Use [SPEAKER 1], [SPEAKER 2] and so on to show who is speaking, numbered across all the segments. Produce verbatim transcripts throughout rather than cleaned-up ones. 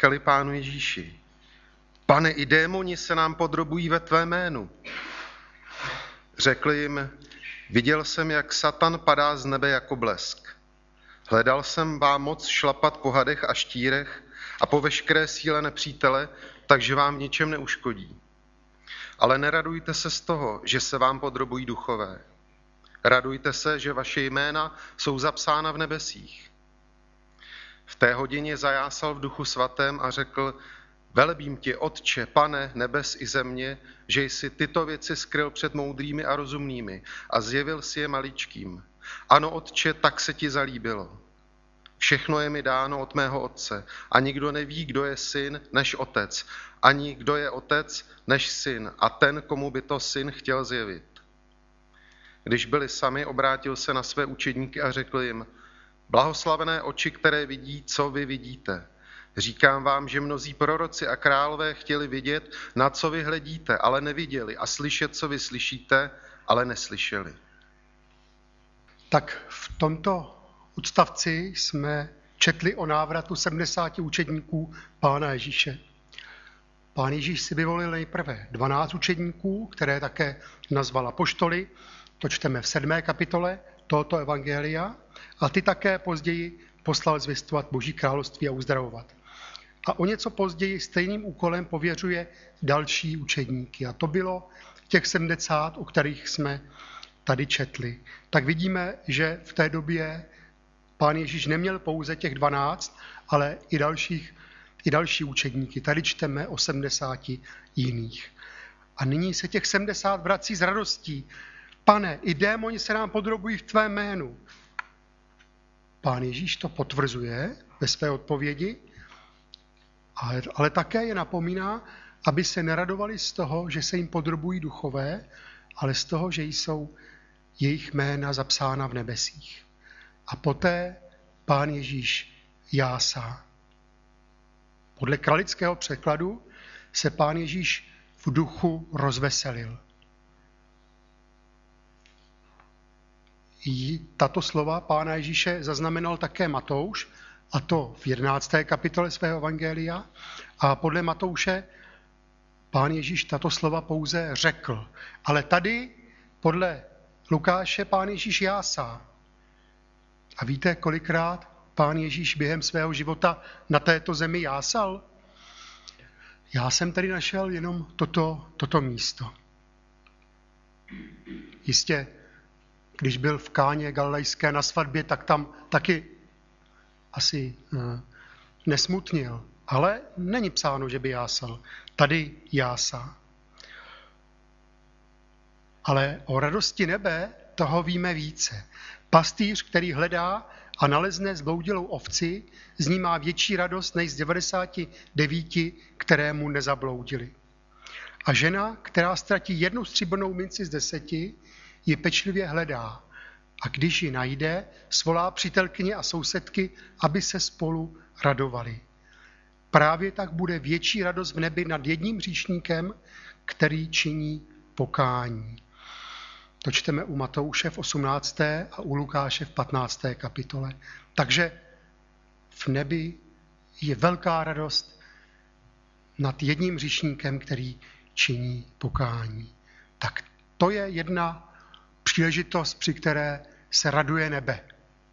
[SPEAKER 1] říkali Pánu Ježíši: Pane, i démoni se nám podrobují ve tvé jménu. Řekl jim: Viděl jsem, jak Satan padá z nebe jako blesk. Hledal jsem vám moc šlapat po hadech a štírech a po veškeré síle nepřítele, takže vám v ničem neuškodí. Ale neradujte se z toho, že se vám podrobují duchové. Radujte se, že vaše jména jsou zapsána v nebesích. V té hodině zajásal v duchu svatém a řekl: Velebím tě, Otče, Pane, nebes i země, že jsi tyto věci skryl před moudrými a rozumnými a zjevil si je maličkým. Ano, Otče, tak se ti zalíbilo. Všechno je mi dáno od mého Otce a nikdo neví, kdo je syn, než Otec, ani kdo je Otec, než syn a ten, komu by to syn chtěl zjevit. Když byli sami, obrátil se na své učedníky a řekl jim: Blahoslavené oči, které vidí, co vy vidíte. Říkám vám, že mnozí proroci a králové chtěli vidět, na co vy hledíte, ale neviděli, a slyšet, co vy slyšíte, ale neslyšeli.
[SPEAKER 2] Tak v tomto odstavci jsme četli o návratu sedmdesáti učedníků Pána Ježíše. Pán Ježíš si vyvolil nejprve dvanáct učedníků, které také nazval apoštoly. To čteme v sedmé kapitole tohoto evangelia. A ty také později poslal zvěstovat Boží království a uzdravovat. A o něco později stejným úkolem pověřuje další učedníky. A to bylo těch sedmdesát, o kterých jsme tady četli. Tak vidíme, že v té době Pán Ježíš neměl pouze těch dvanáct, ale i, dalších, i další učedníky. Tady čteme o sedmdesáti jiných. A nyní se těch sedmdesát vrací s radostí. Pane, i démoni se nám podrobují v tvé jménu. Pán Ježíš to potvrzuje ve své odpovědi, ale, ale také je napomíná, aby se neradovali z toho, že se jim podrobují duchové, ale z toho, že jsou jejich jména zapsána v nebesích. A poté Pán Ježíš jásá. Podle kralického překladu se Pán Ježíš v duchu rozveselil. Tato slova Pána Ježíše zaznamenal také Matouš, a to v jedenácté kapitole svého evangelia. A podle Matouše Pán Ježíš tato slova pouze řekl. Ale tady podle Lukáše Pán Ježíš jásá. A víte, kolikrát Pán Ježíš během svého života na této zemi jásal? Já jsem tady našel jenom toto, toto místo. Jistě, když byl v Káně Galilejské na svatbě, tak tam taky asi ne, nesmutnil. Ale není psáno, že by jásal. Tady jásá. Ale o radosti nebe toho víme více. Pastýř, který hledá a nalezne zbloudilou ovci, z ní má větší radost než z devadesáti devíti, které mu nezabloudili. A žena, která ztratí jednu stříbrnou minci z deseti, ji pečlivě hledá. A když ji najde, svolá přítelkyně a sousedky, aby se spolu radovali. Právě tak bude větší radost v nebi nad jedním hříšníkem, který činí pokání. To čteme u Matouše v osmnácté a u Lukáše v patnácté kapitole. Takže v nebi je velká radost nad jedním hříšníkem, který činí pokání. Tak to je jedna příležitost, při které se raduje nebe.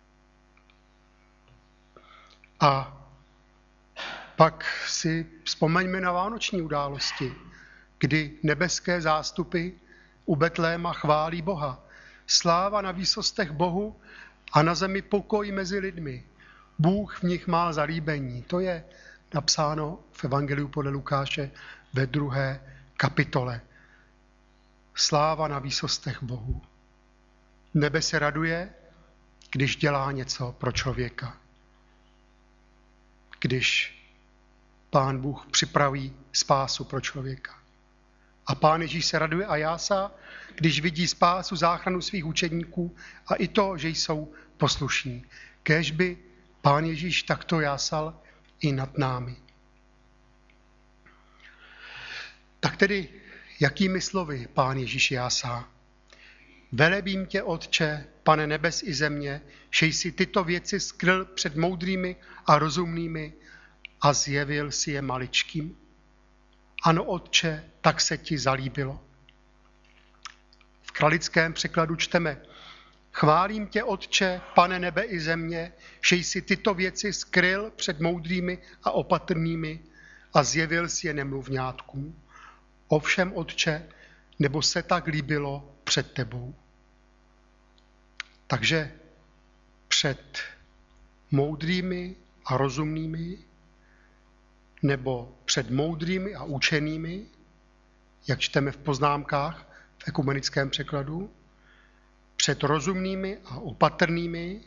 [SPEAKER 2] A pak si vzpomeňme na vánoční události, kdy nebeské zástupy u Betléma chválí Boha. Sláva na výsostech Bohu a na zemi pokoj mezi lidmi. Bůh v nich má zalíbení. To je napsáno v Evangeliu podle Lukáše ve druhé kapitole. Sláva na výsostech Bohu. Nebe se raduje, když dělá něco pro člověka. Když Pán Bůh připraví spásu pro člověka. A Pán Ježíš se raduje a jásá, když vidí spásu, záchranu svých učedníků a i to, že jsou poslušní. Kéž by Pán Ježíš takto jásal i nad námi. Tak tedy, jakými slovy Pán Ježíš jásá? Velebím tě, Otče, Pane nebes i země, že jsi tyto věci skryl před moudrými a rozumnými a zjevil si je maličkým. Ano, Otče, tak se ti zalíbilo. V kralickém překladu čteme: Chválím tě, Otče, Pane nebe i země, že jsi tyto věci skryl před moudrými a opatrnými a zjevil si je nemluvňátkům. Ovšem, Otče, nebo se tak líbilo před tebou. Takže před moudrými a rozumnými, nebo před moudrými a učenými, jak čteme v poznámkách v ekumenickém překladu, před rozumnými a opatrnými,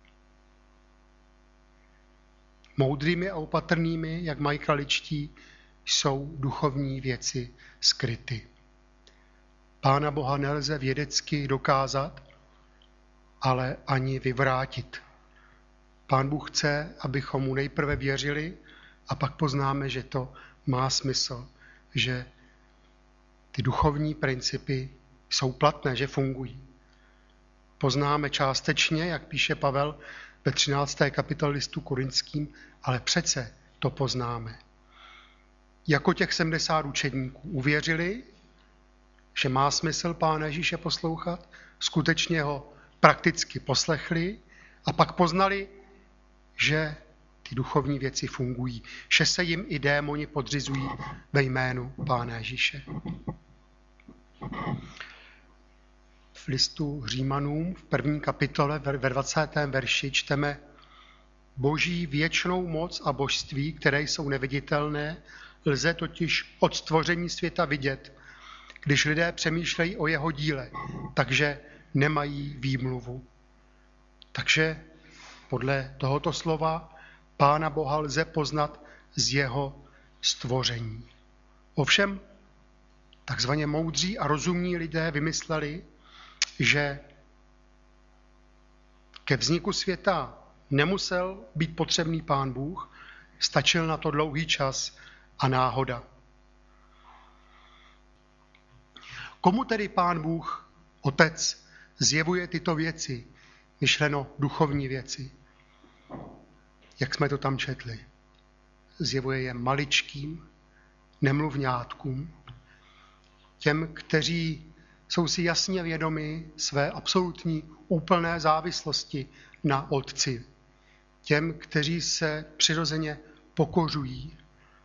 [SPEAKER 2] moudrými a opatrnými, jak mají kraličtí, jsou duchovní věci skryty. Pána Boha nelze vědecky dokázat, ale ani vyvrátit. Pán Bůh chce, abychom mu nejprve věřili a pak poznáme, že to má smysl, že ty duchovní principy jsou platné, že fungují. Poznáme částečně, jak píše Pavel ve třinácté kapitole listu Korinským, ale přece to poznáme. Jako těch sedmdesát učedníků uvěřili, že má smysl Pána Ježíše poslouchat, skutečně ho prakticky poslechli a pak poznali, že ty duchovní věci fungují, že se jim i démoni podřizují ve jménu Pána Ježíše. V listu Římanům v první kapitole ve dvacátém verši čteme: Boží věčnou moc a božství, které jsou neviditelné, lze totiž od stvoření světa vidět, když lidé přemýšlejí o jeho díle, takže nemají výmluvu. Takže podle tohoto slova Pána Boha lze poznat z jeho stvoření. Ovšem, takzvaně moudří a rozumní lidé vymysleli, že ke vzniku světa nemusel být potřebný Pán Bůh, stačil na to dlouhý čas a náhoda. Komu tedy Pán Bůh, Otec, zjevuje tyto věci, myšleno duchovní věci? Jak jsme to tam četli? Zjevuje je maličkým, nemluvňátkům, těm, kteří jsou si jasně vědomi své absolutní úplné závislosti na Otci, těm, kteří se přirozeně pokořují.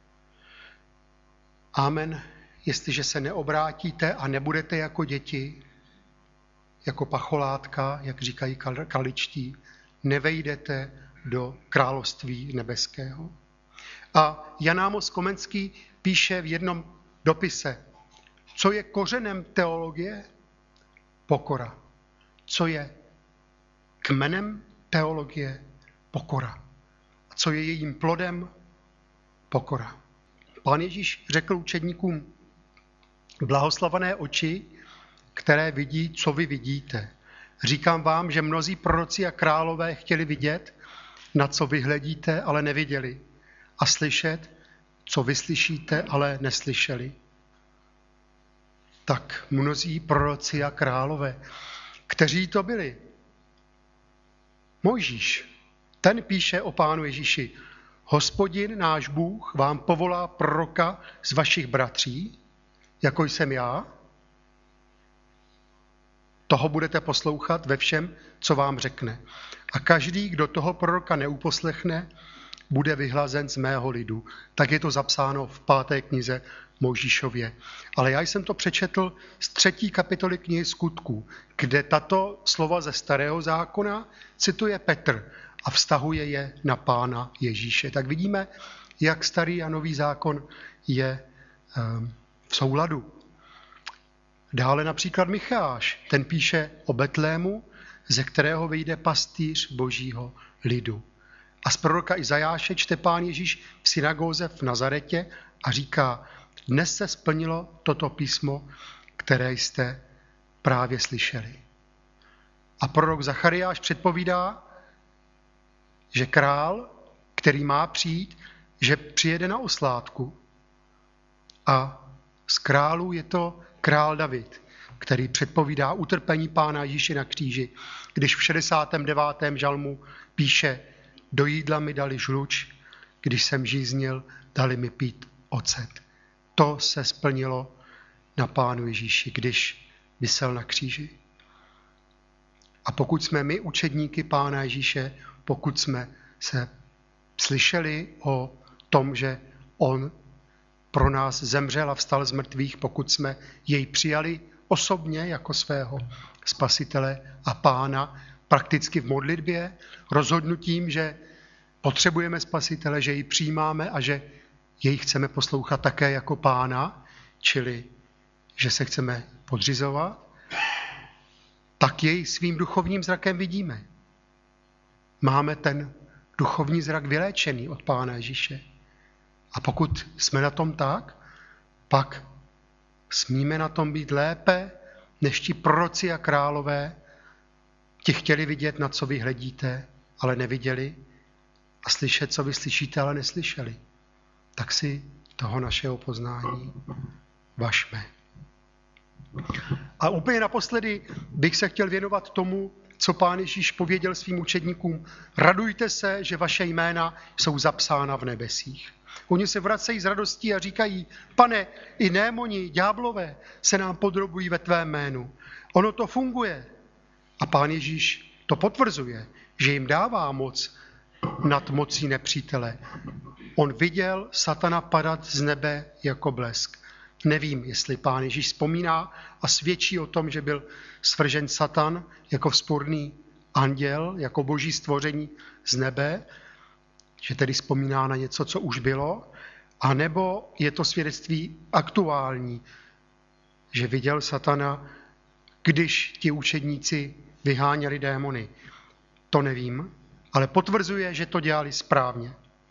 [SPEAKER 2] Amen. Jestliže se neobrátíte a nebudete jako děti, jako pacholátka, jak říkají kraličtí, nevejdete do království nebeského. A Jan Amos Komenský píše v jednom dopise: Co je kořenem teologie? Pokora. Co je kmenem teologie? Pokora. A co je jejím plodem? Pokora. Pán Ježíš řekl učedníkům: Blahoslavené oči, které vidí, co vy vidíte. Říkám vám, že mnozí proroci a králové chtěli vidět, na co vy hledíte, ale neviděli. A slyšet, co vy slyšíte, ale neslyšeli. Tak mnozí proroci a králové, kteří to byli? Mojžíš, ten píše o Pánu Ježíši: Hospodin, náš Bůh, vám povolá proroka z vašich bratří, jako jsem já. Toho budete poslouchat ve všem, co vám řekne. A každý, kdo toho proroka neuposlechne, bude vyhlazen z mého lidu. Tak je to zapsáno v páté knize Mojžíšově. Ale já jsem to přečetl z třetí kapitoly knihy Skutků, kde tato slova ze Starého zákona cituje Petr a vztahuje je na Pána Ježíše. Tak vidíme, jak Starý a Nový zákon je um, v souladu. Dále například Micheáš, ten píše o Betlému, ze kterého vyjde pastýř božího lidu. A z proroka Izajáše čte Pán Ježíš v synagóze v Nazaretě a říká: Dnes se splnilo toto písmo, které jste právě slyšeli. A prorok Zachariáš předpovídá, že král, který má přijít, že přijede na oslátku. A z králů je to král David, který předpovídá utrpení Pána Ježíše na kříži, když v šedesátém devátém žalmu píše: Do jídla mi dali žluč, když jsem žíznil, dali mi pít ocet. To se splnilo na Pánu Ježíši, když visel na kříži. A pokud jsme my učedníky Pána Ježíše, pokud jsme se slyšeli o tom, že on pro nás zemřel a vstal z mrtvých, pokud jsme jej přijali osobně jako svého spasitele a Pána, prakticky v modlitbě, rozhodnutím, že potřebujeme spasitele, že ji přijímáme a že jej chceme poslouchat také jako Pána, čili že se chceme podřizovat, tak jej svým duchovním zrakem vidíme. Máme ten duchovní zrak vyléčený od Pána Ježíše. A pokud jsme na tom tak, pak smíme na tom být lépe, než ti proroci a králové. Ti chtěli vidět, na co vy hledíte, ale neviděli, a slyšet, co vy slyšíte, ale neslyšeli. Tak si toho našeho poznání važme. A úplně naposledy bych se chtěl věnovat tomu, co Pán Ježíš pověděl svým učedníkům. Radujte se, že vaše jména jsou zapsána v nebesích. Oni se vracejí s radostí a říkají, Pane, i démoni, ďáblové se nám podrobují ve tvém jménu. Ono to funguje. A Pán Ježíš to potvrzuje, že jim dává moc nad mocí nepřítele. On viděl satana padat z nebe jako blesk. Nevím, jestli Pán Ježíš vzpomíná a svědčí o tom, že byl svržen satan jako vzpůrný anděl, jako boží stvoření z nebe, že tedy vzpomíná na něco, co už bylo, anebo je to svědectví aktuální, že viděl satana, když ti učedníci vyháněli démony. To nevím, ale potvrzuje, že to dělali správně.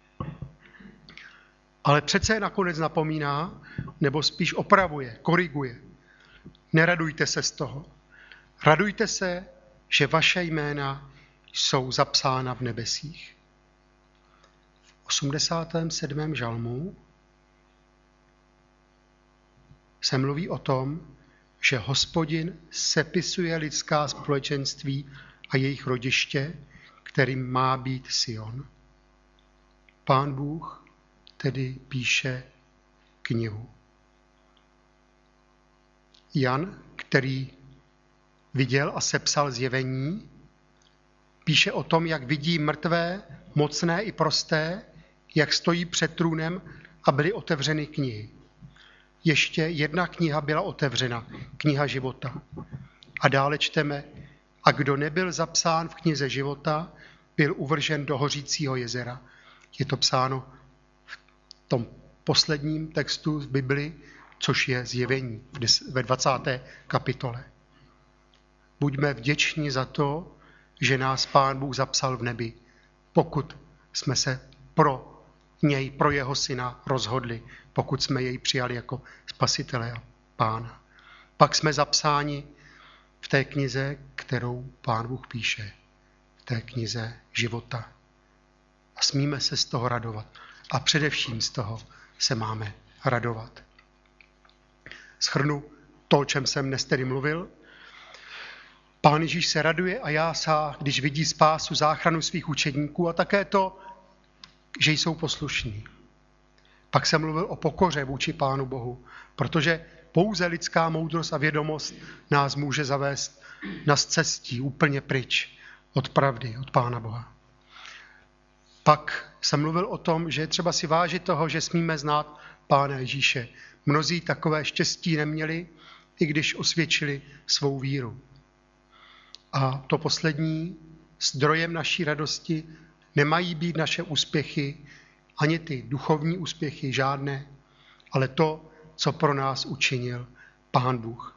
[SPEAKER 2] Ale přece nakonec napomíná, nebo spíš opravuje, koriguje. Neradujte se z toho. Radujte se, že vaše jména jsou zapsána v nebesích. V osmdesátém sedmém žalmu se mluví o tom, že Hospodin sepisuje lidská společenství a jejich rodiště, kterým má být Sion. Pán Bůh tedy píše knihu. Jan, který viděl a sepsal zjevení, píše o tom, jak vidí mrtvé, mocné i prosté, jak stojí před trůnem a byly otevřeny knihy. Ještě jedna kniha byla otevřena, kniha života. A dále čteme, a kdo nebyl zapsán v knize života, byl uvržen do hořícího jezera. Je to psáno v tom posledním textu v Bibli, což je zjevení ve dvacáté kapitole. Buďme vděční za to, že nás Pán Bůh zapsal v nebi, pokud jsme se pro něj, pro jeho syna rozhodli, pokud jsme jej přijali jako spasitele a Pána. Pak jsme zapsáni v té knize, kterou Pán Bůh píše, v té knize života. A smíme se z toho radovat. A především z toho se máme radovat. Shrnu to, o čem jsem dnes tedy mluvil. Pán Ježíš se raduje a jásá, když vidí spásu, záchranu svých učedníků a také to, že jsou poslušní. Pak jsem mluvil o pokoře vůči Pánu Bohu, protože pouze lidská moudrost a vědomost nás může zavést na cestí úplně pryč od pravdy, od Pána Boha. Pak jsem mluvil o tom, že je třeba si vážit toho, že smíme znát Pána Ježíše. Mnozí takové štěstí neměli, i když osvědčili svou víru. A to poslední, zdrojem naší radosti nemají být naše úspěchy, ani ty duchovní úspěchy, žádné, ale to, co pro nás učinil Pán Bůh.